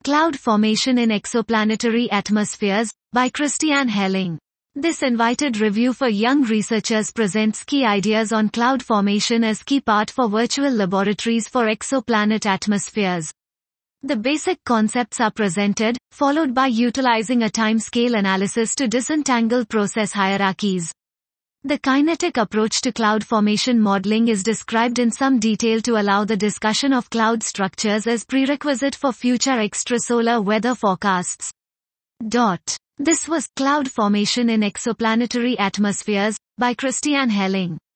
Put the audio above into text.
Cloud Formation in Exoplanetary Atmospheres, by Christiane Helling. This invited review for young researchers presents key ideas on cloud formation as key part for virtual laboratories for exoplanet atmospheres. The basic concepts are presented, followed by utilizing a timescale analysis to disentangle process hierarchies. The kinetic approach to cloud formation modeling is described in some detail to allow the discussion of cloud structures as prerequisite for future extrasolar weather forecasts. This was Cloud Formation in Exoplanetary Atmospheres, by Christiane Helling.